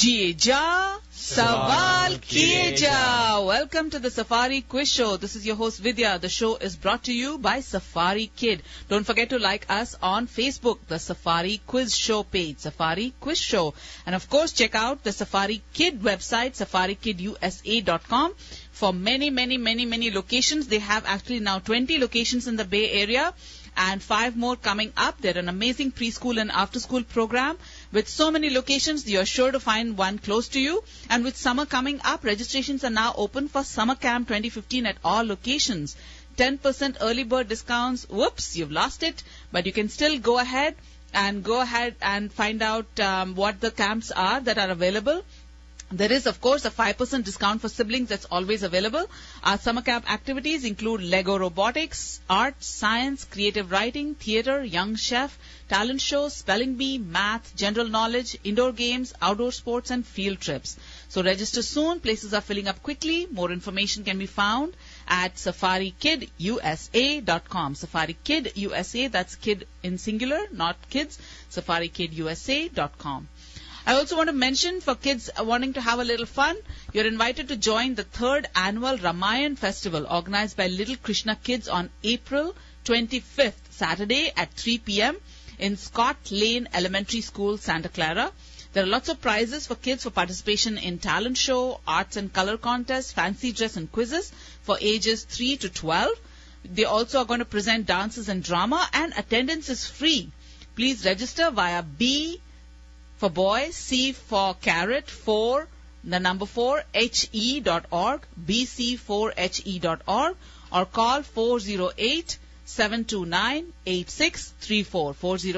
Jiye ja, sawal kiye ja. Welcome to the Safari Quiz Show. This is your host Vidya. The show is brought to you by Safari Kid. Don't forget to like us on Facebook, the Safari Quiz Show page, Safari Quiz Show. And of course, check out the Safari Kid website, SafariKidUSA.com. For many locations. They have actually now 20 locations in the Bay Area and 5 more coming up. They're an amazing preschool and after-school program. With so many locations, you're sure to find one close to you. And with summer coming up, registrations are now open for Summer Camp 2015 at all locations. 10% early bird discounts. Whoops, you've lost it. But you can still go ahead and find out what the camps are that are available. There is, of course, a 5% discount for siblings that's always available. Our summer camp activities include Lego robotics, art, science, creative writing, theatre, young chef, talent shows, spelling bee, math, general knowledge, indoor games, outdoor sports, and field trips. So register soon. Places are filling up quickly. More information can be found at SafariKidUSA.com. SafariKidUSA, that's kid in singular, not kids. SafariKidUSA.com. I also want to mention for kids wanting to have a little fun, you're invited to join the 3rd annual Ramayan Festival organized by Little Krishna Kids on April 25th, Saturday at 3 p.m. in Scott Lane Elementary School, Santa Clara. There are lots of prizes for kids for participation in talent show, arts and color contest, fancy dress and quizzes for ages 3 to 12. They also are going to present dances and drama, and attendance is free. Please register via B for boy, C for carrot, 4, the number 4, he.org, bc4he.org, or call 408-729-8634,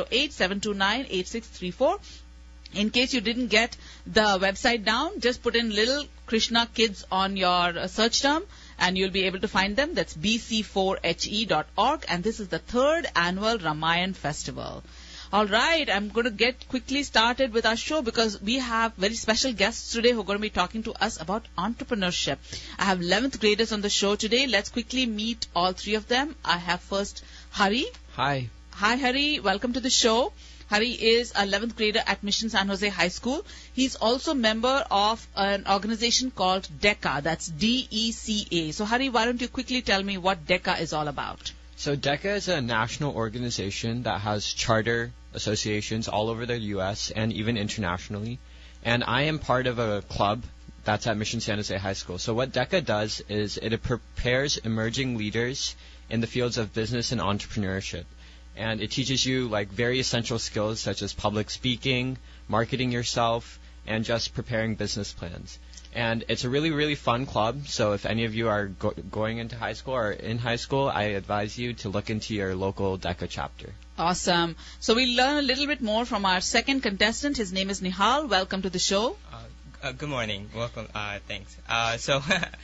408-729-8634. In case you didn't get the website down, just put in Little Krishna Kids on your search term, and you'll be able to find them. That's bc4he.org, and this is the 3rd annual Ramayan Festival. All right, I'm going to get quickly started with our show because we have very special guests today who are going to be talking to us about entrepreneurship. I have 11th graders on the show today. Let's quickly meet all 3 of them. I have first Hari. Hi. Hi, Hari. Welcome to the show. Hari is a 11th grader at Mission San Jose High School. He's also a member of an organization called DECA. That's D-E-C-A. So, Hari, why don't you quickly tell me what DECA is all about? So DECA is a national organization that has charter associations all over the U.S. and even internationally. And I am part of a club that's at Mission San Jose High School. So what DECA does is it prepares emerging leaders in the fields of business and entrepreneurship. And it teaches you like very essential skills such as public speaking, marketing yourself, and just preparing business plans. And it's a really fun club. So if any of you are going into high school or in high school, I advise you to look into your local DECA chapter. Awesome. So we'll learn a little bit more from our second contestant. His name is Nihal. Welcome to the show. Good morning. Welcome. Thanks. So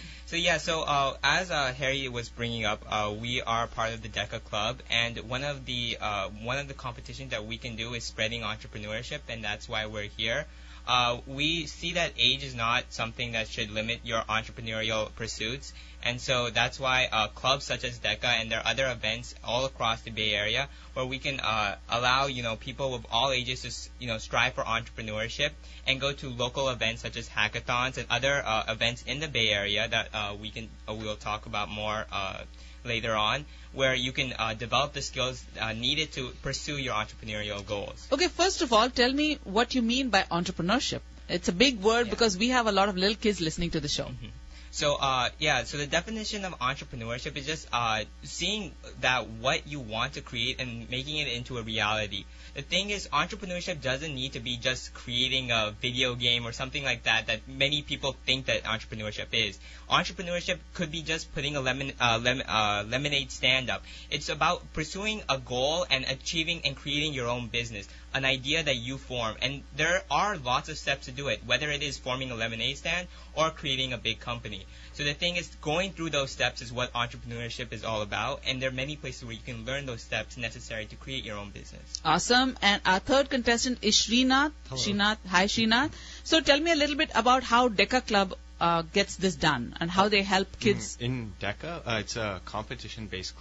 as Harry was bringing up, we are part of the DECA club, and one of the competitions that we can do is spreading entrepreneurship, and that's why we're here. We see that age is not something that should limit your entrepreneurial pursuits, and so that's why clubs such as DECA and there are other events all across the Bay Area where we can allow people of all ages to strive for entrepreneurship and go to local events such as hackathons and other events in the Bay Area that we'll talk about more later on, where you can develop the skills needed to pursue your entrepreneurial goals. Okay, first of all, tell me what you mean by entrepreneurship. It's a big word because we have a lot of little kids listening to the show. Mm-hmm. So the definition of entrepreneurship is just seeing that what you want to create and making it into a reality. The thing is, entrepreneurship doesn't need to be just creating a video game or something like that many people think that entrepreneurship is. Entrepreneurship could be just putting a lemonade stand up. It's about pursuing a goal and achieving and creating your own business, an idea that you form. And there are lots of steps to do it, whether it is forming a lemonade stand or creating a big company. So the thing is, going through those steps is what entrepreneurship is all about, and there are many places where you can learn those steps necessary to create your own business. Awesome. And our third contestant is Srinath. Hello. Hi, Srinath. So tell me a little bit about how DECA Club gets this done and how they help kids. In DECA, it's a competition-based club,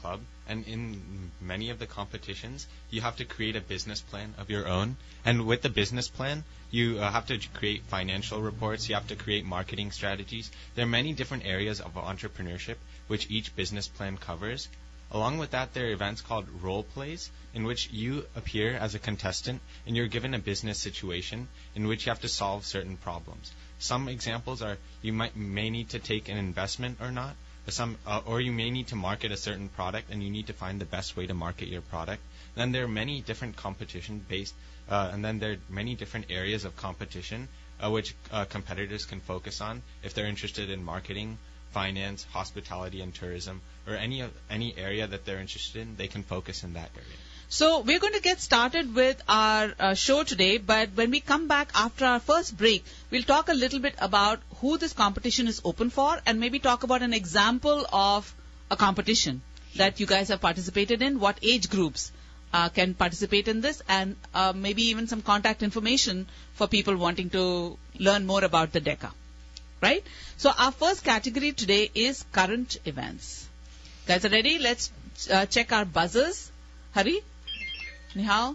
And in many of the competitions, you have to create a business plan of your own. And with the business plan, you have to create financial reports. You have to create marketing strategies. There are many different areas of entrepreneurship which each business plan covers. Along with that, there are events called role plays in which you appear as a contestant and you're given a business situation in which you have to solve certain problems. Some examples are you may need to take an investment or not, or you may need to market a certain product and you need to find the best way to market your product. Then there are many different competition based, and then there are many different areas of competition which competitors can focus on if they're interested in marketing, finance, hospitality, and tourism, or any area that they're interested in. They can focus in that area. So we're going to get started with our show today, but when we come back after our first break, we'll talk a little bit about who this competition is open for and maybe talk about an example of a competition that you guys have participated in, what age groups can participate in this, and maybe even some contact information for people wanting to learn more about the DECA. Right? So our first category today is current events. Guys are ready? Let's check our buzzers. Hari, Nihal,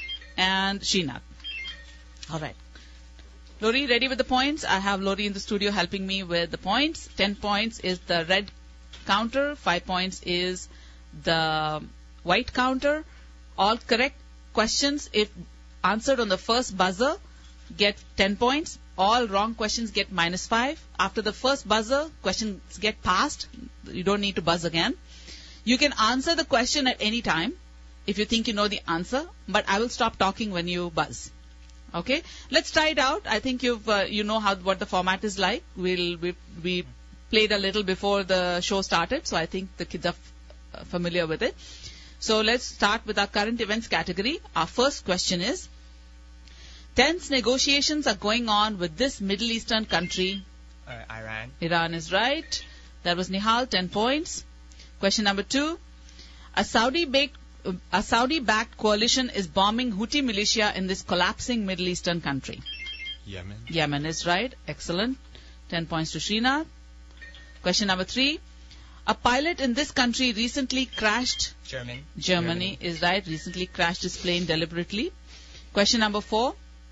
and Srinath. All right. Lori, ready with the points? I have Lori in the studio helping me with the points. 10 points is the red counter. 5 points is the white counter. All correct questions, if answered on the first buzzer, get 10 points. All wrong questions get -5. After the first buzzer, questions get passed. You don't need to buzz again. You can answer the question at any time if you think you know the answer, but I will stop talking when you buzz. Okay? Let's try it out. I think you know what the format is like. We played a little before the show started, so I think the kids are familiar with it. So let's start with our current events category. Our first question is, tense negotiations are going on with this Middle Eastern country. Iran. Iran is right. That was Nihal, 10 points. Question number 2. A Saudi-backed coalition is bombing Houthi militia in this collapsing Middle Eastern country. Yemen. Yemen is right. Excellent. 10 points to Srinath. Question number 3. A pilot in this country recently crashed. Germany is right. Recently crashed his plane deliberately. Question number 4.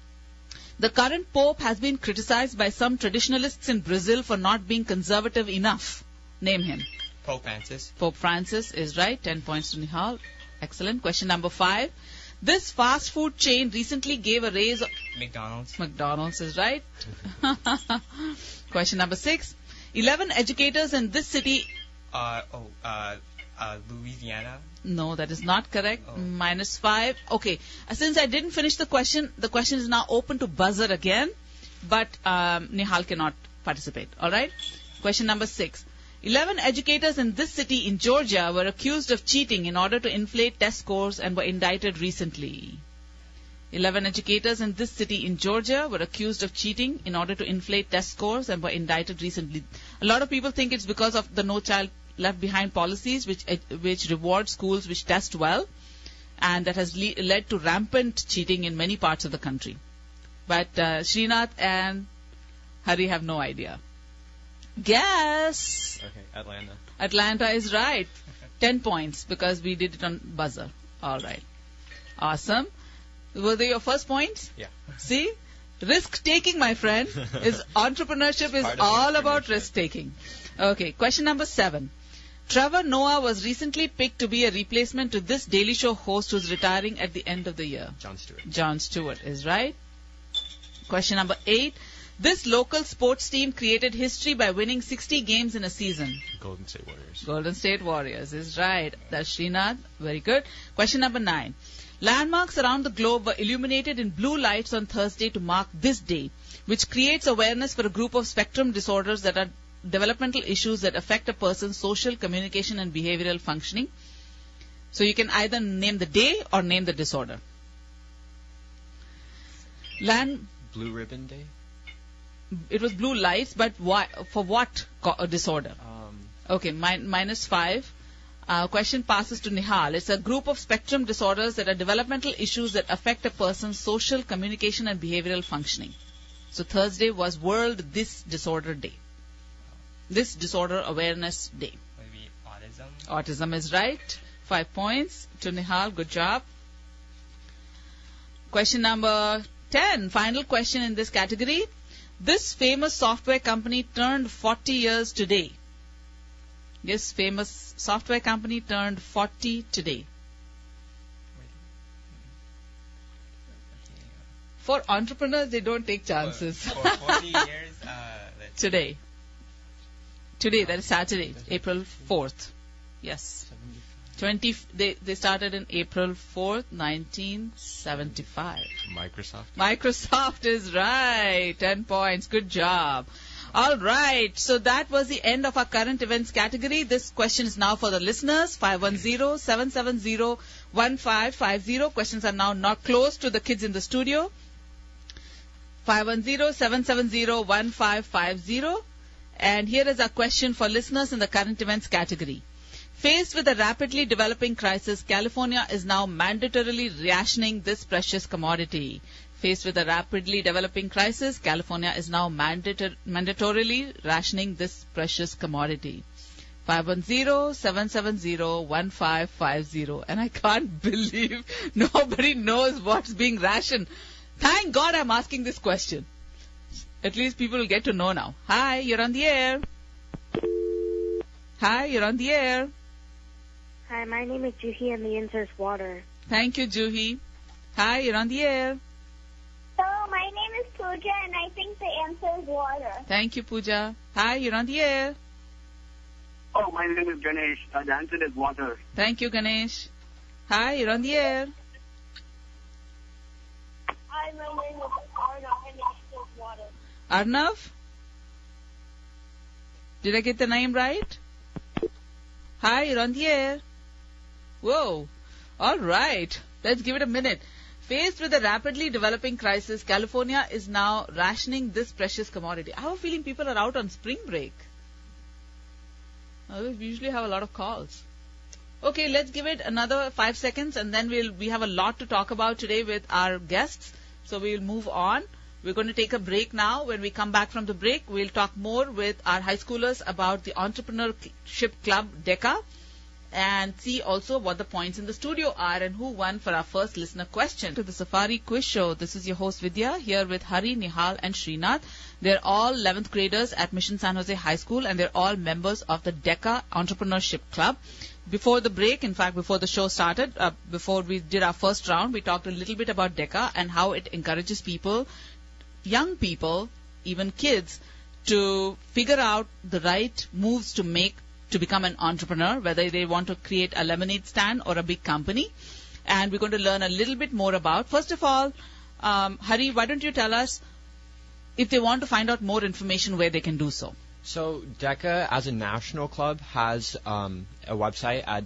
The current Pope has been criticized by some traditionalists in Brazil for not being conservative enough. Name him. Pope Francis. Pope Francis is right. 10 points to Nihal. Excellent. Question number 5. This fast food chain recently gave a raise. McDonald's. McDonald's is right. Question number 6. 11 educators in this city. Louisiana. No, that is not correct. Oh. -5. Okay. Since I didn't finish the question is now open to buzzer again, but Nihal cannot participate. All right? Question number 6. 11 educators in this city in Georgia were accused of cheating in order to inflate test scores and were indicted recently. 11 educators in this city in Georgia were accused of cheating in order to inflate test scores and were indicted recently. A lot of people think it's because of the No Child Left Behind policies, which reward schools which test well, and that has led to rampant cheating in many parts of the country. But Srinath and Hari have no idea. Guess. Okay, Atlanta. Atlanta is right. 10 points because we did it on buzzer. All right. Awesome. Were they your first points? Yeah. See? Risk-taking, my friend, entrepreneurship is all about risk-taking. Okay, question number 7. Trevor Noah was recently picked to be a replacement to this Daily Show host who's retiring at the end of the year. Jon Stewart. Jon Stewart is right. Question number 8. This local sports team created history by winning 60 games in a season. Golden State Warriors. Golden State Warriors is right. That's Srinath. Very good. Question number 9. Landmarks around the globe were illuminated in blue lights on Thursday to mark this day, which creates awareness for a group of spectrum disorders that are developmental issues that affect a person's social, communication, and behavioral functioning. So you can either name the day or name the disorder. Blue Ribbon Day? It was blue lights, but why, for what disorder? Okay, -5. Question passes to Nihal. It's a group of spectrum disorders that are developmental issues that affect a person's social, communication, and behavioral functioning. So Thursday was World This Disorder Day. This Disorder Awareness Day. Maybe autism. Autism is right. 5 points to Nihal. Good job. Question number 10. Final question in this category. This famous software company turned 40 years today. This famous software company turned 40 today. For entrepreneurs, they don't take chances. For 40 years, Today. Today, that is Saturday, April 4th. Yes. They started in April 4th, 1975. Microsoft. Microsoft is right. 10 points. Good job. All right. So that was the end of our current events category. This question is now for the listeners. 510-770-1550. Questions are now not closed to the kids in the studio. 510-770-1550. And here is our question for listeners in the current events category. Faced with a rapidly developing crisis, California is now mandatorily rationing this precious commodity. Faced with a rapidly developing crisis, California is now mandatorily rationing this precious commodity. 510-770-1550. And I can't believe nobody knows what's being rationed. Thank God I'm asking this question. At least people will get to know now. Hi, you're on the air. Hi, you're on the air. Hi, my name is Juhi and the answer is water. Thank you, Juhi. Hi, you're on the air. Hello, my name is Pooja and I think the answer is water. Thank you, Pooja. Hi, you're on the air. Oh, my name is Ganesh. The answer is water. Thank you, Ganesh. Hi, you're on the air. Hi, my name is Arnav and the answer is water. Arnav? Did I get the name right? Hi, you're on the air. Whoa. All right. Let's give it a minute. Faced with a rapidly developing crisis, California is now rationing this precious commodity. I have a feeling people are out on spring break. We usually have a lot of calls. Okay, let's give it another 5 seconds and then we have a lot to talk about today with our guests. So we'll move on. We're going to take a break now. When we come back from the break, we'll talk more with our high schoolers about the Entrepreneurship Club DECA and see also what the points in the studio are and who won for our first listener question. To the Safari Quiz Show, this is your host Vidya here with Hari, Nihal and Srinath. They're all 11th graders at Mission San Jose High School and they're all members of the DECA Entrepreneurship Club. Before the break, in fact, before the show started, before we did our first round, we talked a little bit about DECA and how it encourages people, young people, even kids, to figure out the right moves to make to become an entrepreneur, whether they want to create a lemonade stand or a big company. And we're going to learn a little bit more about. First of all, Hari, why don't you tell us if they want to find out more information where they can do so? So DECA, as a national club, has a website at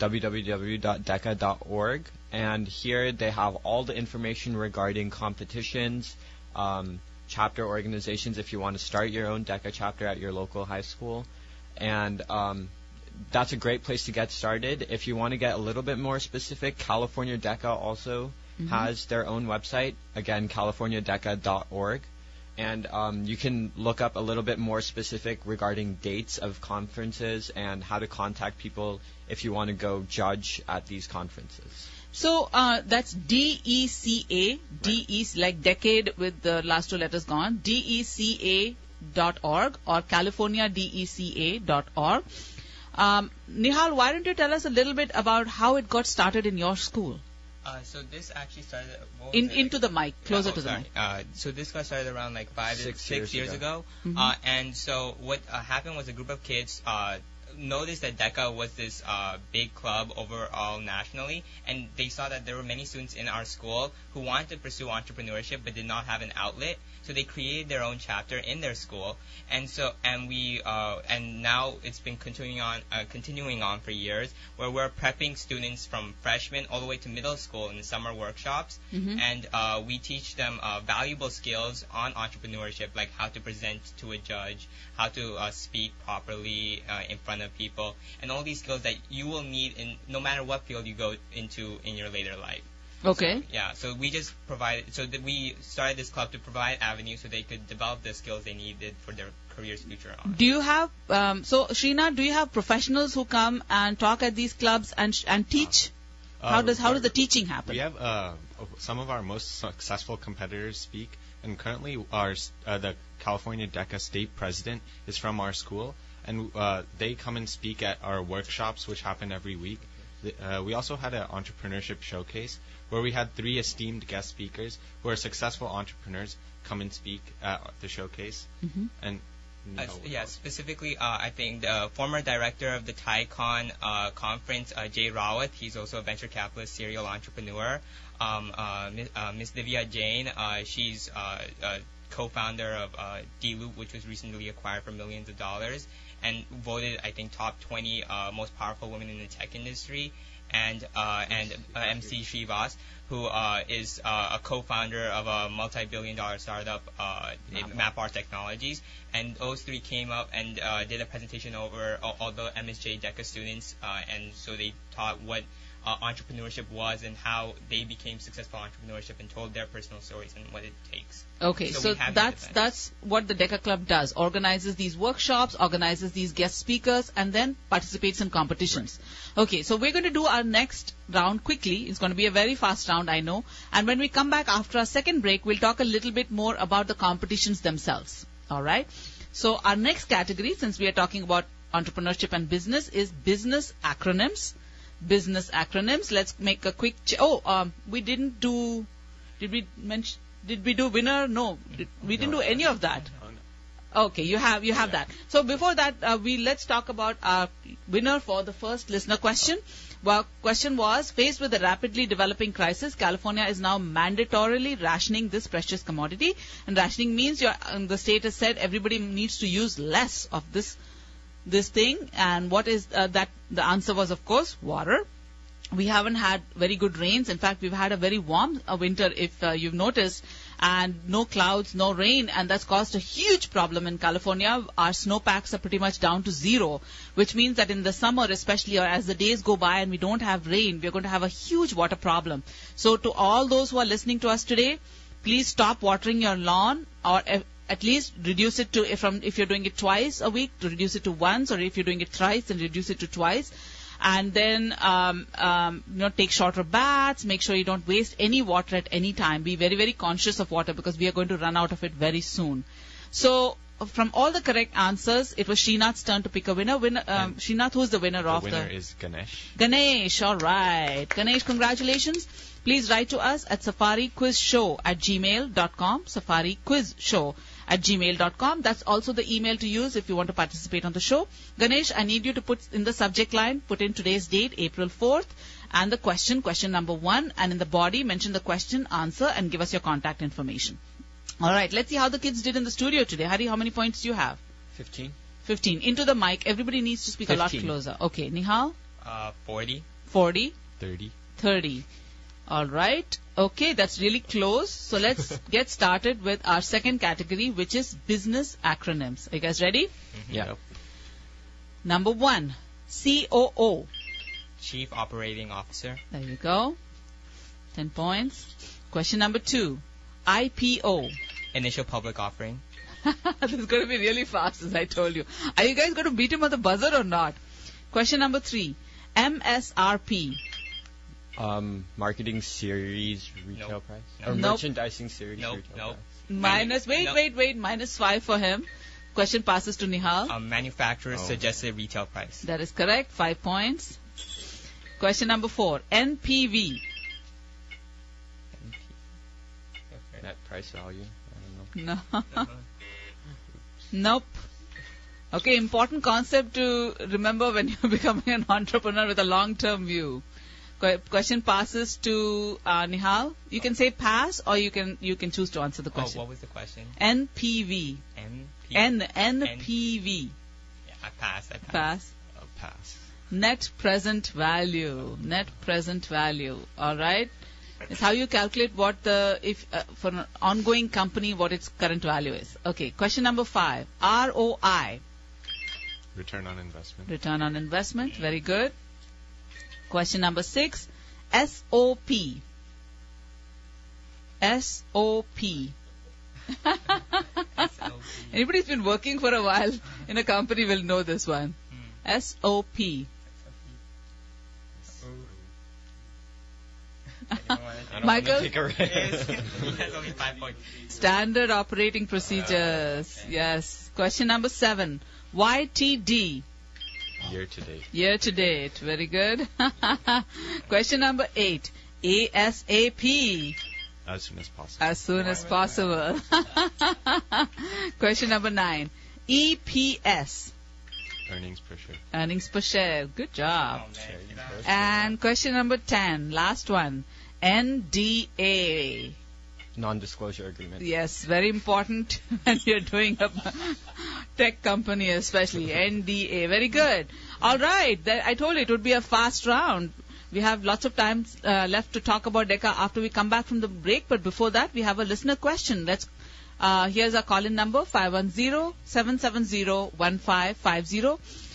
www.deca.org, and here they have all the information regarding competitions, chapter organizations if you want to start your own DECA chapter at your local high school. And that's a great place to get started. If you want to get a little bit more specific, California DECA also has their own website, again, californiadeca.org. And you can look up a little bit more specific regarding dates of conferences and how to contact people if you want to go judge at these conferences. So that's DECA, DE like decade with the last two letters gone, DECA.org or CaliforniaDECA.org. Nihal, why don't you tell us a little bit about how it got started in your school? So this actually started into the mic, closer to the mic. So this got started around like 6 years ago. And so what happened was a group of kids noticed that DECA was this big club overall nationally, and they saw that there were many students in our school who wanted to pursue entrepreneurship but did not have an outlet. So they created their own chapter in their school, and now it's been continuing on for years, where we're prepping students from freshmen all the way to middle school in the summer workshops, and we teach them valuable skills on entrepreneurship, like how to present to a judge, how to speak properly in front of people, and all these skills that you will need in no matter what field you go into in your later life. Okay. Yeah, so we just provided, so that we started this club to provide avenues so they could develop the skills they needed for their careers future on. Do you have, so Srinath, do you have professionals who come and talk at these clubs and teach? How does the teaching happen? We have some of our most successful competitors speak, and currently the California DECA state president is from our school, and they come and speak at our workshops, which happen every week. We also had an entrepreneurship showcase where we had 3 esteemed guest speakers who are successful entrepreneurs come and speak at the showcase. Mm-hmm. And specifically, I think the former director of the TiCon conference, Jay Rawat, he's also a venture capitalist, serial entrepreneur. Miss Divya Jain, she's a co-founder of D-Loop, which was recently acquired for millions of dollars, and voted, I think, top 20 most powerful women in the tech industry. And MC Shrivas, who is a co-founder of a multi-billion-dollar startup, MapR Technologies. And those 3 came up and did a presentation over all the MSJ DECA students, and so they taught what entrepreneurship was and how they became successful entrepreneurship and told their personal stories and what it takes. Okay, so that's what the DECA Club does. Organizes these workshops, organizes these guest speakers, and then participates in competitions. Right. Okay, so we're going to do our next round quickly. It's going to be a very fast round, I know. And when we come back after our second break, we'll talk a little bit more about the competitions themselves. All right? So our next category, since we are talking about entrepreneurship and business, is business acronyms. Business acronyms. Let's make a quick. We didn't do. Did we mention? Did we do winner? No, we didn't do any of that. Okay, you have that. So before that, let's talk about our winner for the first listener question. Well, question was, faced with a rapidly developing crisis, California is now mandatorily rationing this precious commodity. And rationing means the state has said everybody needs to use less of this thing. And what is that? The answer was, of course, water. We haven't had very good rains. In fact, we've had a very warm winter, if you've noticed, and no clouds, no rain, and that's caused a huge problem in California. Our snowpacks are pretty much down to 0, which means that in the summer especially, or as the days go by and we don't have rain, we're going to have a huge water problem. So to all those who are listening to us today, please stop watering your lawn, or at least reduce it to, if you're doing it twice a week, to reduce it to once, or if you're doing it thrice, then reduce it to twice. And then, take shorter baths. Make sure you don't waste any water at any time. Be very, very conscious of water because we are going to run out of it very soon. So, from all the correct answers, it was Srinath's turn to pick a winner. Srinath, who's the winner of the... The winner is Ganesh. Ganesh, all right. Ganesh, congratulations. Please write to us at safariquizshow@gmail.com. safariquizshow@gmail.com. That's also the email to use if you want to participate on the show. Ganesh, I need you to put in the subject line, put in today's date, April 4th, and the question number 1, and in the body, mention the question, answer, and give us your contact information. All right, let's see how the kids did in the studio today. Hari, how many points do you have? 15. 15. Into the mic. Everybody needs to speak 15. a lot closer. Okay, Nihal? 40. 40. 30. 30. All right. Okay, that's really close. So let's get started with our second category, which is business acronyms. Are you guys ready? Mm-hmm. Yeah. Number 1, COO. Chief Operating Officer. There you go. 10 points. Question number 2, IPO. Initial Public Offering. This is going to be really fast, as I told you. Are you guys going to beat him on the buzzer or not? Question number 3, MSRP. Marketing series retail Nope. price? Nope. Or Nope. merchandising series Nope. retail Nope. Minus, wait, -5 for him. Question passes to Nihal. Manufacturer's suggested retail price. That is correct. 5 points. Question number 4, NPV. Net price value? I don't know. No. Nope. Okay, important concept to remember when you're becoming an entrepreneur with a long-term view. Question passes to Nihal. You can say pass, or you can choose to answer the question. What was the question? NPV. NPV. Yeah, I pass. Pass. Pass. Net present value. Net present value. All right. It's how you calculate what for an ongoing company, what its current value is. Okay. Question number 5. ROI. Return on investment. Return on investment. Very good. Question number 6. SOP. S-O-P. Anybody who's been working for a while in a company will know this one. S-O-P. Michael? He has only 5 points. Standard operating procedures. Yes. Question number 7. YTD. Year to date. Year to date. Very good. Question number 8. ASAP. As soon as possible. As soon as possible. Question number 9. EPS. Earnings per share. Earnings per share. Good job. Oh, man. And question number 10. Last one. NDA. Non-disclosure agreement. Yes, very important when you're doing a tech company, especially NDA. Very good. All right. I told you it would be a fast round. We have lots of time left to talk about DECA after we come back from the break. But before that, we have a listener question. Here's our call-in number, 510-770-1550.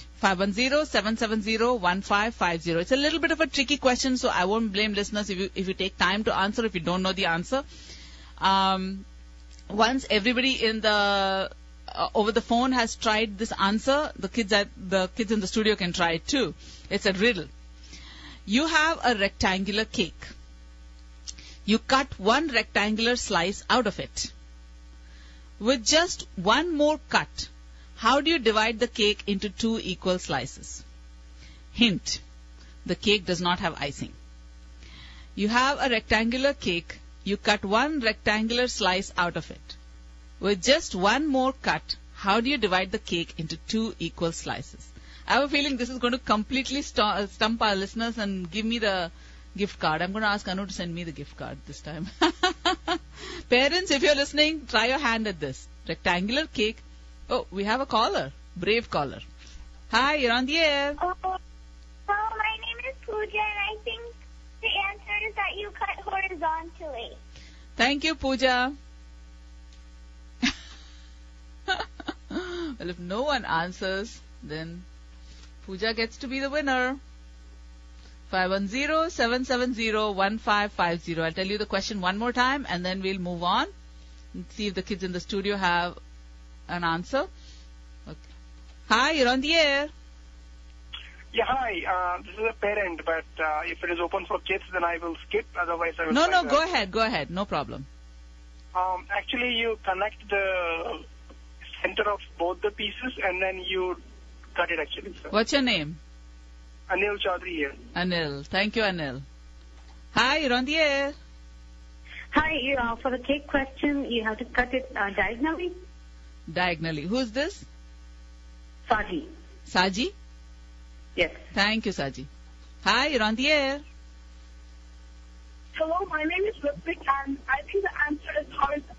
510-770-1550. It's a little bit of a tricky question, so I won't blame listeners if you take time to answer if you don't know the answer. Once everybody in the over the phone has tried this answer, the kids in the studio can try it too. It's a riddle. You have a rectangular cake. You cut one rectangular slice out of it. With just one more cut, how do you divide the cake into 2 equal slices? Hint: the cake does not have icing. You have a rectangular cake. You cut one rectangular slice out of it. With just one more cut, how do you divide the cake into 2 equal slices? I have a feeling this is going to completely stump our listeners and give me the gift card. I'm going to ask Anu to send me the gift card this time. Parents, if you're listening, try your hand at this. Rectangular cake. Oh, we have a caller. Brave caller. Hi, you're on the air. Oh, my name is Pooja, and I think the answer is that you cut horizontally. Thank you, Pooja. Well, if no one answers, then Pooja gets to be the winner. 510-770-1550. I'll tell you the question one more time, and then we'll move on and see if the kids in the studio have an answer. Okay. Hi, you're on the air. Yeah, hi. This is a parent, but if it is open for kids, then I will skip. Otherwise, I will. No, go ahead. Go ahead. No problem. Actually, you connect the center of both the pieces, and then you cut it. Actually, sir. What's your name? Anil Chaudhary here. Anil. Thank you, Anil. Hi, you're on the air. Hi. For the cake question, you have to cut it diagonally. Diagonally. Who's this? Saji. Saji? Yes. Thank you, Saji. Hi, you're on the air. Hello, my name is Ritvik, and I think the answer is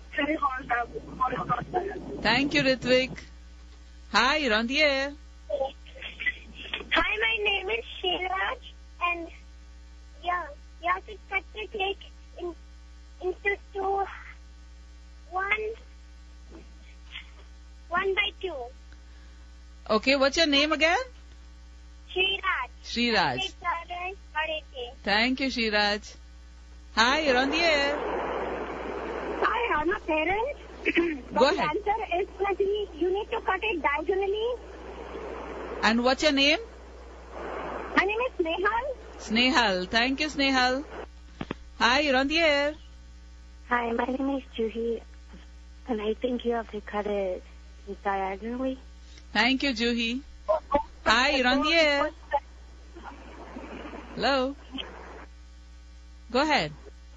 horizontal. Thank you, Ritvik. Hi, you're on the air. Hi, my name is Shiraj, and you have to cut the cake into 2, 1 by 2. Okay, what's your name again? Shiraj. Shiraj. Thank you, Shiraj. Hi, you're on the air. Hi, I'm a parent. Go ahead. The answer is that you need to cut it diagonally. And what's your name? My name is Snehal. Snehal. Thank you, Snehal. Hi, you're on the air. Hi, my name is Juhi, and I think you have to cut it diagonally. Thank you, Juhi. Hi, you're on the air. Hello. Go ahead.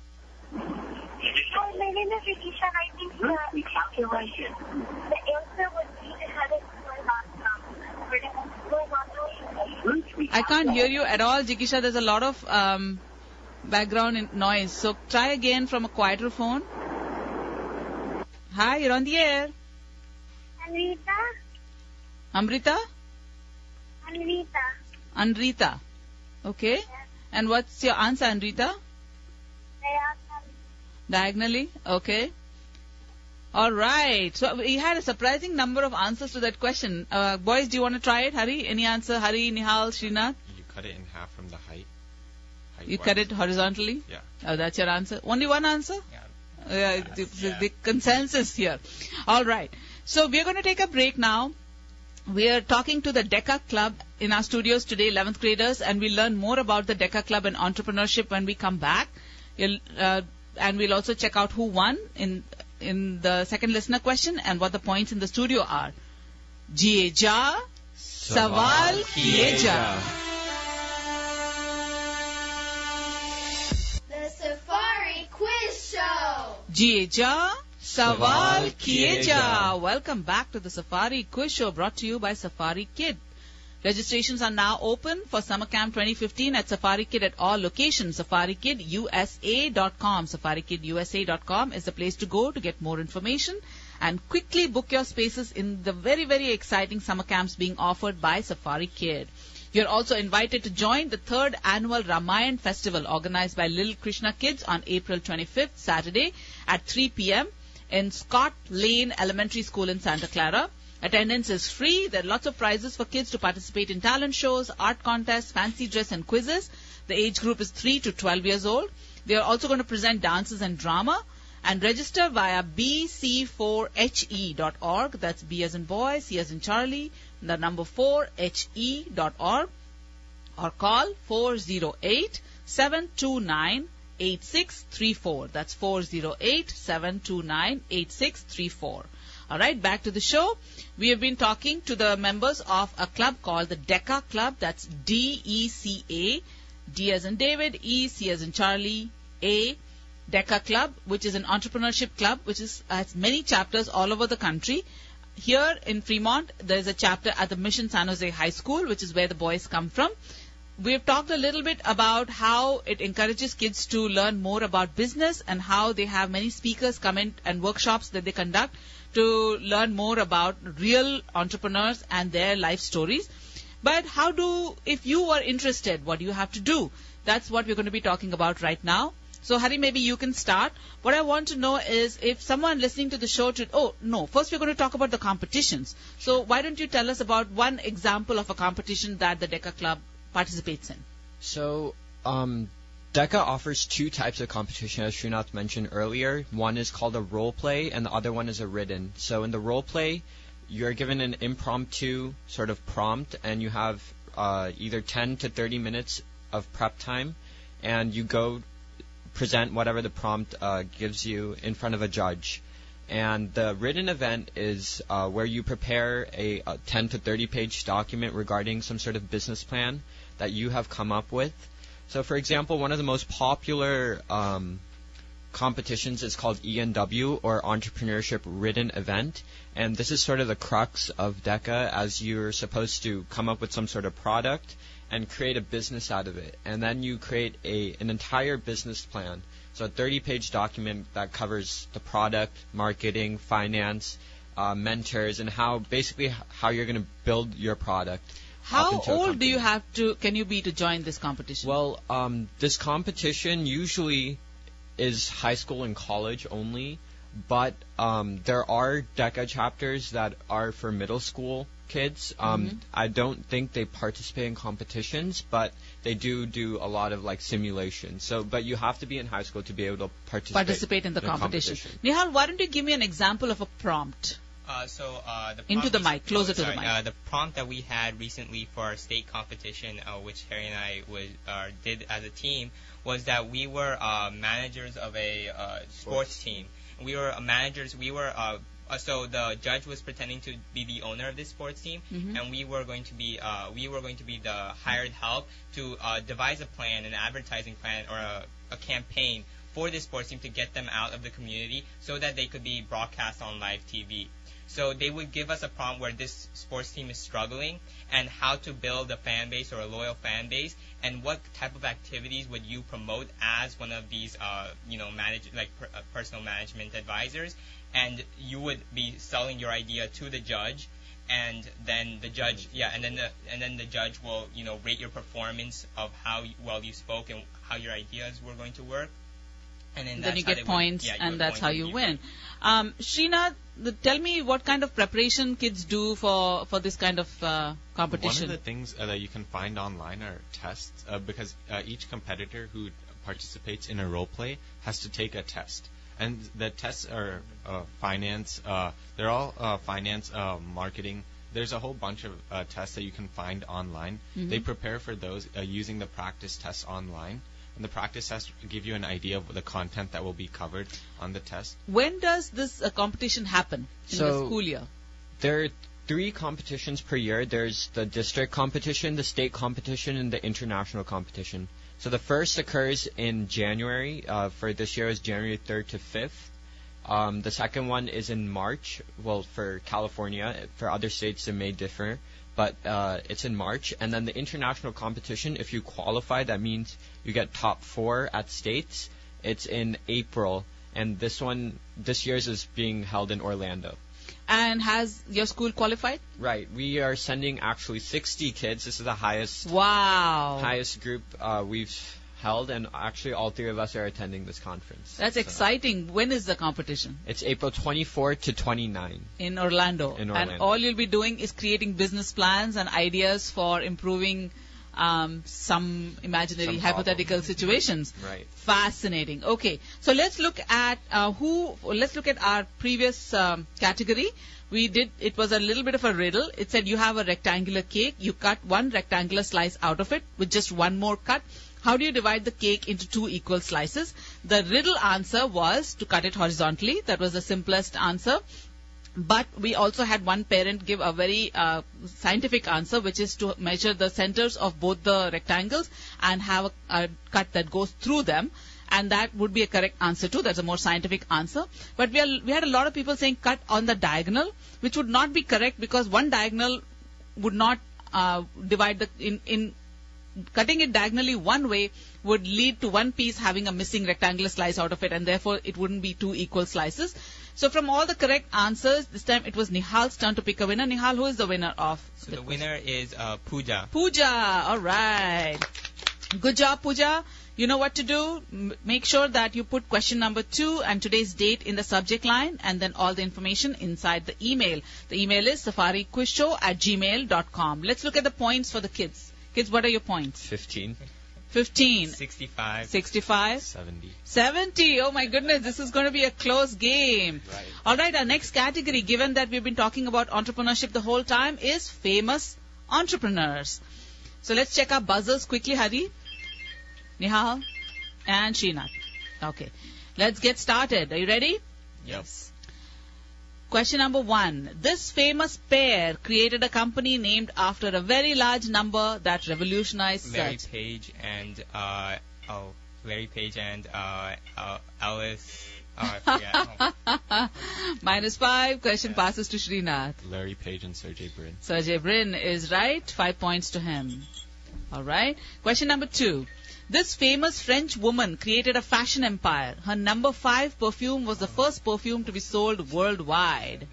Hi, my name is Rikisha, and I think the answer would be to cut it horizontally. I can't hear you at all, Jikisha. There's a lot of background noise. So try again from a quieter phone. Hi, you're on the air. Amrita? Anrita. Okay. Yes. And what's your answer, Anrita? Diagonally. Okay. All right. So we had a surprising number of answers to that question. Boys, do you want to try it? Hari, any answer? Hari, Nihal, Srinath? You cut it in half from the height. You cut it horizontally? Yeah. Oh, that's your answer. Only one answer? Yeah. The consensus here. All right. So we're going to take a break now. We are talking to the DECA Club in our studios today, 11th graders, and we'll learn more about the DECA Club and entrepreneurship when we come back. And we'll also check out who won in the second listener question and what the points in the studio are. Jiye ja, sawal kiye ja. The Safari Quiz Show. Jiye ja, sawal kiye ja. Welcome back to the Safari Quiz Show, brought to you by Safari Kid. Registrations are now open for Summer Camp 2015 at Safari Kid at all locations. SafariKidUSA.com. SafariKidUSA.com is the place to go to get more information and quickly book your spaces in the very, very exciting summer camps being offered by Safari Kid. You're also invited to join the 3rd annual Ramayan Festival organized by Little Krishna Kids on April 25th, Saturday at 3 p.m. in Scott Lane Elementary School in Santa Clara. Attendance is free. There are lots of prizes for kids to participate in talent shows, art contests, fancy dress and quizzes. The age group is 3 to 12 years old. They are also going to present dances and drama. And register via bc4he.org. That's B as in boy, C as in Charlie, the number 4he.org. Or call 408-729-8634. That's 408-729-8634. All right, back to the show. We have been talking to the members of a club called the DECA Club. That's D-E-C-A, D as in David, E, C as in Charlie, A, DECA Club, which is an entrepreneurship club, which has many chapters all over the country. Here in Fremont, there is a chapter at the Mission San Jose High School, which is where the boys come from. We've talked a little bit about how it encourages kids to learn more about business and how they have many speakers come in and workshops that they conduct to learn more about real entrepreneurs and their life stories. But if you are interested, what do you have to do? That's what we're going to be talking about right now. So, Hari, maybe you can start. What I want to know is if someone listening to the show first we're going to talk about the competitions. So, why don't you tell us about one example of a competition that the DECA Club participates in? So, DECA offers 2 types of competition, as Srinath mentioned earlier. One is called a role play, and the other one is a written. So in the role play, you're given an impromptu sort of prompt, and you have either 10 to 30 minutes of prep time, and you go present whatever the prompt gives you in front of a judge. And the written event is where you prepare a 10 to 30 page document regarding some sort of business plan that you have come up with. So, for example, one of the most popular competitions is called ENW, or Entrepreneurship Written Event. And this is sort of the crux of DECA, as you're supposed to come up with some sort of product and create a business out of it. And then you create an entire business plan. So a 30-page document that covers the product, marketing, finance, mentors, and how you're going to build your product. How old can you be to join this competition? Well, this competition usually is high school and college only, but there are DECA chapters that are for middle school kids. I don't think they participate in competitions, but they do a lot of simulations. So, but you have to be in high school to be able to participate in the competition. Nihal, why don't you give me an example of a prompt? Closer to the mic. The prompt that we had recently for our state competition, which Harry and I did as a team, was that we were managers of a sports team. We were managers. So the judge was pretending to be the owner of this sports team, and we were going to be the hired help to devise a plan, an advertising plan, or a campaign for this sports team to get them out of the community so that they could be broadcast on live TV. So they would give us a prompt where this sports team is struggling and how to build a fan base or a loyal fan base, and what type of activities would you promote as one of these, personal management advisors. And you would be selling your idea to the judge, and then the judge, the judge will, rate your performance of how well you spoke and how your ideas were going to work. And then you get points, and that's how you win. Sheena, tell me what kind of preparation kids do for this kind of competition. One of the things that you can find online are tests, because each competitor who participates in a role play has to take a test. And the tests are finance. They're all finance, marketing. There's a whole bunch of tests that you can find online. They prepare for those using the practice tests online. And the practice tests give you an idea of the content that will be covered on the test. When does this competition happen in the school year? There are 3 competitions per year. There's the district competition, the state competition, and the international competition. So the first occurs in January. For this year is January 3rd to 5th. The second one is in March. Well, for California. For other states, it may differ. But it's in March. And then the international competition, if you qualify, that means you get top 4 at states. It's in April. And this year's is being held in Orlando. And has your school qualified? Right. We are sending actually 60 kids. This is the highest group we've held, and actually all 3 of us are attending this conference. That's exciting. When is the competition? It's April 24 to 29. In Orlando. And all you'll be doing is creating business plans and ideas for improving some imaginary hypothetical situations. Right. Fascinating. Okay, so let's look at our previous category. It was a little bit of a riddle. It said you have a rectangular cake. You cut one rectangular slice out of it with just one more cut. How do you divide the cake into 2 equal slices? The riddle answer was to cut it horizontally. That was the simplest answer. But we also had one parent give a very scientific answer, which is to measure the centers of both the rectangles and have a cut that goes through them. And that would be a correct answer too. That's a more scientific answer. But we had a lot of people saying cut on the diagonal, which would not be correct because one diagonal would not divide in cutting it diagonally one way would lead to one piece having a missing rectangular slice out of it, and therefore it wouldn't be 2 equal slices. So from all the correct answers, this time it was Nihal's turn to pick a winner. Nihal, who is the winner of? So the winner is Pooja. Pooja, all right. Good job, Pooja. You know what to do. Make sure that you put question number 2 and today's date in the subject line, and then all the information inside the email. The email is safariquizshow@gmail.com. Let's look at the points for the kids. Kids, what are your points? 15. 65. 70. Oh my goodness, this is going to be a close game. Right. All right, our next category, given that we've been talking about entrepreneurship the whole time, is famous entrepreneurs. So let's check our buzzers quickly, Hari, Nihal, and Srinath. Okay, let's get started. Are you ready? Yes. Question number 1. This famous pair created a company named after a very large number that revolutionized Larry search. Page and Alice. I forget. -5. Question passes to Srinath. Larry Page and Sergey Brin. Sergey Brin is right. 5 points to him. All right. Question number 2. This famous French woman created a fashion empire. Her number 5 perfume was the first perfume to be sold worldwide.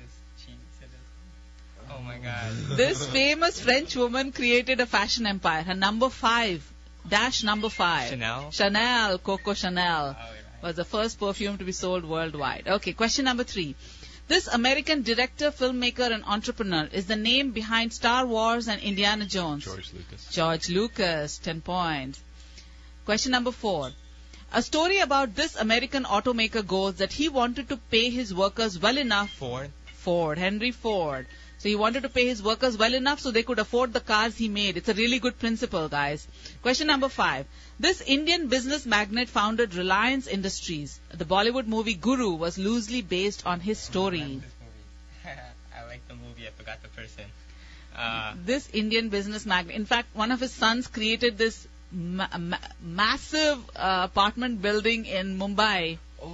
Oh my God. This famous French woman created a fashion empire. Her number 5, number 5. Chanel? Coco Chanel. Was the first perfume to be sold worldwide. Okay, question number 3. This American director, filmmaker, and entrepreneur is the name behind Star Wars and Indiana Jones. George Lucas, 10 points. Question number 4. A story about this American automaker goes that he wanted to pay his workers well enough. Henry Ford. So he wanted to pay his workers well enough so they could afford the cars he made. It's a really good principle, guys. Question number 5. This Indian business magnate founded Reliance Industries. The Bollywood movie Guru was loosely based on his story. I like the movie. I forgot the person. This Indian business magnate. In fact, one of his sons created this massive apartment building in Mumbai.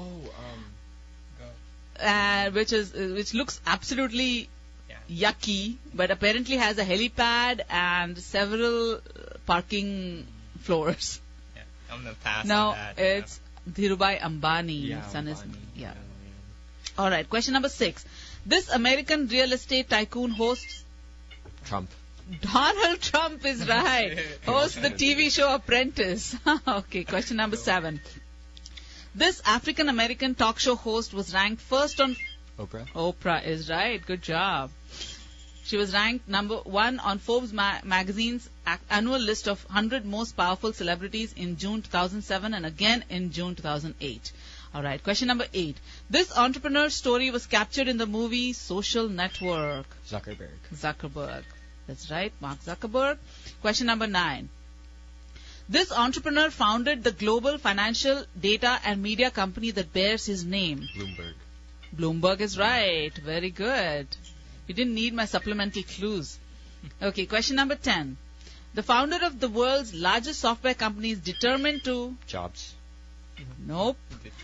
Which looks absolutely yucky, but apparently has a helipad and several parking floors. Yeah, I'm gonna pass now on that. It's Dhirubhai Ambani. Son is All right. Question number 6. This American real estate tycoon hosts Trump. Donald Trump is right. Hosts the TV show Apprentice. Okay, question number 7. This African American talk show host was ranked first on Oprah. Oprah is right. Good job. She was ranked number 1 on Forbes magazine's annual list of 100 most powerful celebrities in June 2007 and again in June 2008. All right. Question number 8. This entrepreneur's story was captured in the movie Social Network. Zuckerberg. That's right. Mark Zuckerberg. Question number 9. This entrepreneur founded the global financial data and media company that bears his name. Bloomberg is right. Very good. You didn't need my supplemental clues. Okay, question number 10. The founder of the world's largest software company is determined to... Jobs. Nope.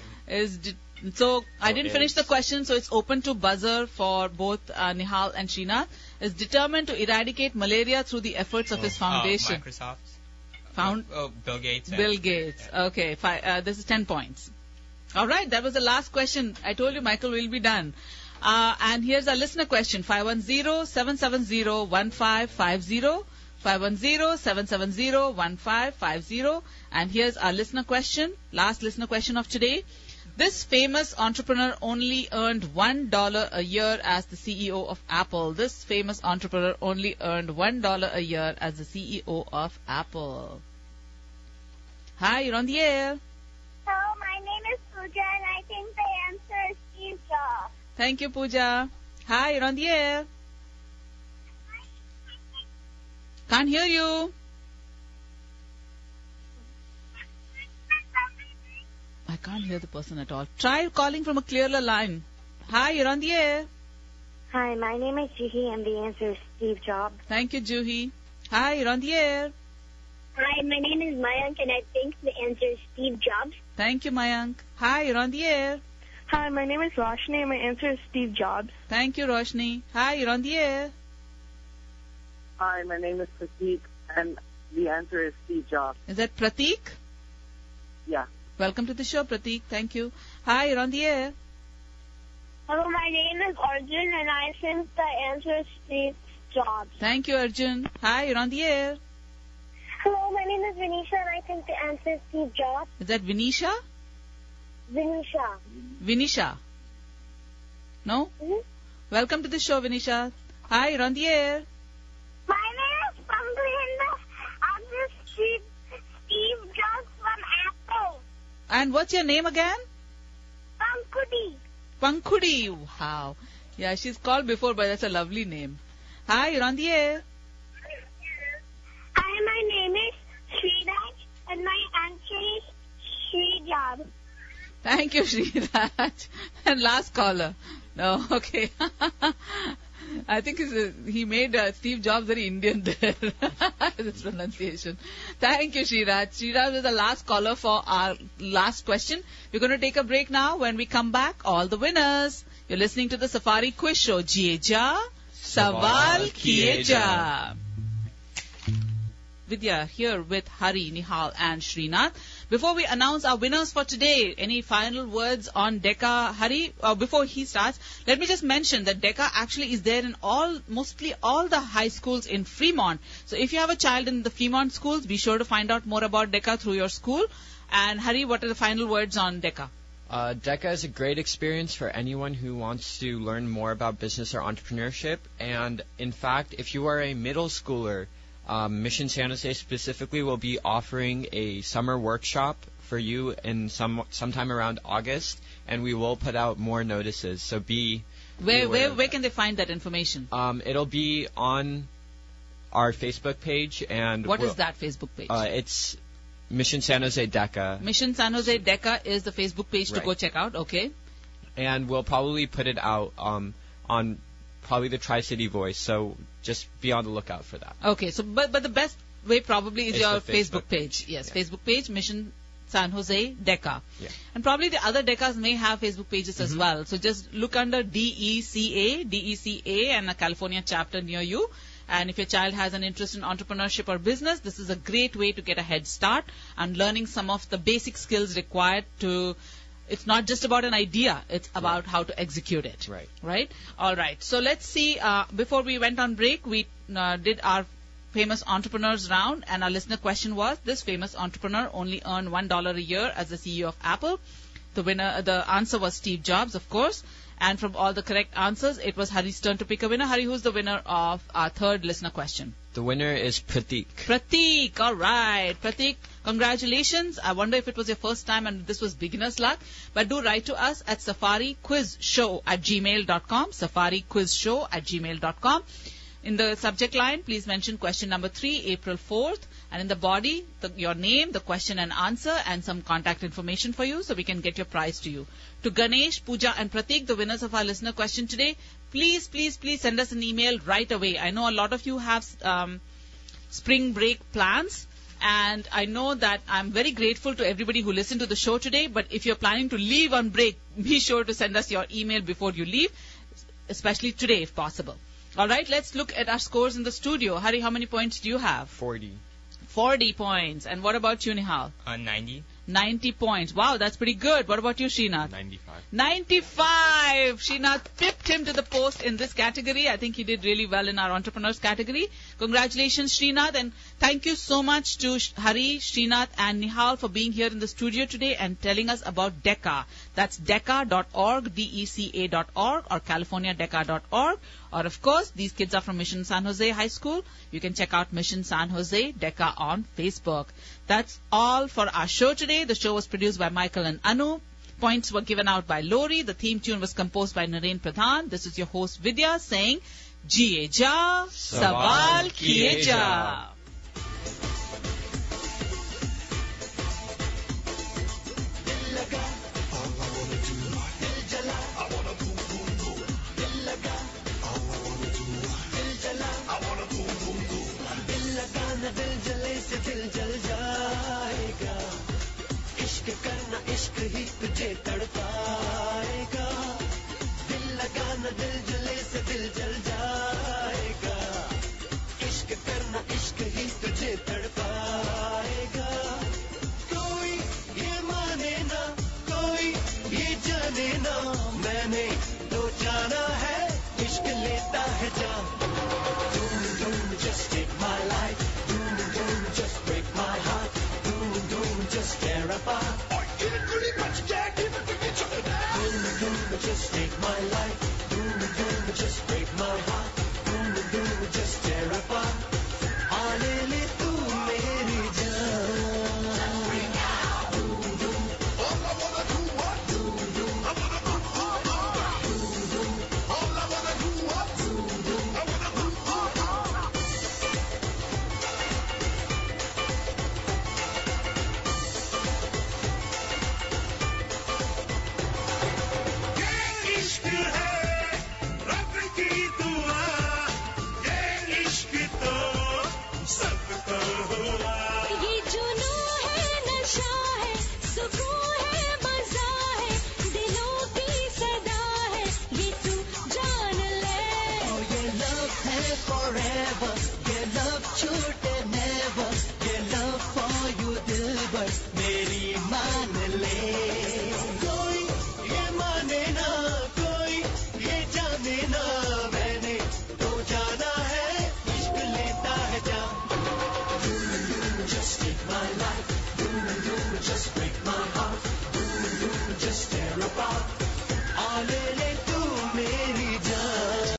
I didn't finish the question, so it's open to buzzer for both Nihal and Srinath. Is determined to eradicate malaria through the efforts of his foundation. Microsoft. Bill Gates. Bill Gates. Okay, this is 10 points. All right, that was the last question. I told you, Michael, we'll be done. And here's our listener question, 510-770-1550. 510-770-1550. And here's our listener question, last listener question of today. This famous entrepreneur only earned $1 a year as the CEO of Apple. This famous entrepreneur only earned $1 a year as the CEO of Apple. Hi, you're on the air. Hello, my name is Pooja, and I think the answer is Steve Jobs. Thank you, Pooja. Hi, you're on the air. Can't hear you. I can't hear the person at all. Try calling from a clearer line. Hi, you're on the air. Hi, my name is Juhi, and the answer is Steve Jobs. Thank you, Juhi. Hi, you're on the air. Hi, my name is Mayank, and I think the answer is Steve Jobs. Thank you, Mayank. Hi, you're on the air. Hi, my name is Roshni, and my answer is Steve Jobs. Thank you, Roshni. Hi, you're on the air. Hi, my name is Prateek, and the answer is Steve Jobs. Is that Prateek? Yeah. Welcome to the show, Prateek. Thank you. Hi, you're on the air. Hello, my name is Arjun, and I think the answer is Steve Jobs. Thank you, Arjun. Hi, you're on the air. Hello, my name is Vinisha, and I think the answer is Steve Jobs. Is that Vinisha? Vinisha. No? Mm-hmm. Welcome to the show, Vinisha. Hi, you're on the air. My name is Pankudi, and this is Steve Jobs from Apple. And what's your name again? Pankudi. Pankudi. Wow. Yeah, she's called before, but that's a lovely name. Hi, you're on the air. Hi, my name is Sriraj, and my answer is Sri Jobs. Thank you, Sriraj. And last caller. No, okay. I think he made Steve Jobs very Indian there. This pronunciation. Thank you, Sriraj. Sriraj is the last caller for our last question. We're going to take a break now. When we come back, all the winners. You're listening to the Safari Quiz Show. Jiye ja, Sawal kiye ja. Vidya here with Hari, Nihal and Srinath. Before we announce our winners for today, any final words on DECA, Hari? Before he starts, let me just mention that DECA actually is there in mostly all the high schools in Fremont. So if you have a child in the Fremont schools, be sure to find out more about DECA through your school. And Hari, what are the final words on DECA? DECA is a great experience for anyone who wants to learn more about business or entrepreneurship. And in fact, if you are a middle schooler, Mission San Jose specifically will be offering a summer workshop for you in sometime around August, and we will put out more notices. So where can they find that information? It'll be on our Facebook page. And what is that Facebook page? It's Mission San Jose DECA. Mission San Jose DECA is the Facebook page to go check out. Okay. And we'll probably put it out on probably the Tri-City Voice, so just be on the lookout for that. Okay, so but the best way probably is your Facebook page. Yes, yeah. Facebook page, Mission San Jose DECA. Yeah. And probably the other DECAs may have Facebook pages as well. So just look under DECA and a California chapter near you. And if your child has an interest in entrepreneurship or business, this is a great way to get a head start and learning some of the basic skills required to... It's not just about an idea. It's about how to execute it. Right? All right. So let's see. Before we went on break, we did our famous entrepreneurs round. And our listener question was, this famous entrepreneur only earned $1 a year as the CEO of Apple. The answer was Steve Jobs, of course. And from all the correct answers, it was Hari's turn to pick a winner. Hari, who's the winner of our third listener question? The winner is Prateek. Prateek. All right. Prateek, Congratulations. I wonder if it was your first time and this was beginner's luck. But do write to us at safariquizshow@gmail.com. safariquizshow@gmail.com. In the subject line, please mention question number 3, April 4th. And in the body, your name, the question and answer, and some contact information for you so we can get your prize to you. To Ganesh, Pooja, and Pratik, the winners of our listener question today, please, please, please send us an email right away. I know a lot of you have spring break plans, and I know that I'm very grateful to everybody who listened to the show today, but if you're planning to leave on break, be sure to send us your email before you leave, especially today if possible. All right, let's look at our scores in the studio. Hari, how many points do you have? 40. 40 points. And what about you, Nihal? 90. 90 points. Wow, that's pretty good. What about you, Srinath? 95. 95. Srinath pipped him to the post in this category. I think he did really well in our entrepreneurs category. Congratulations, Srinath. And thank you so much to Hari, Srinath, and Nihal for being here in the studio today and telling us about DECA. That's DECA.org, DECA.org, or CaliforniaDECA.org. Or, of course, these kids are from Mission San Jose High School. You can check out Mission San Jose DECA on Facebook. That's all for our show today. The show was produced by Michael and Anu. Points were given out by Lori. The theme tune was composed by Naren Pradhan. This is your host Vidya saying, Jiye ja, Sawal kiye ja.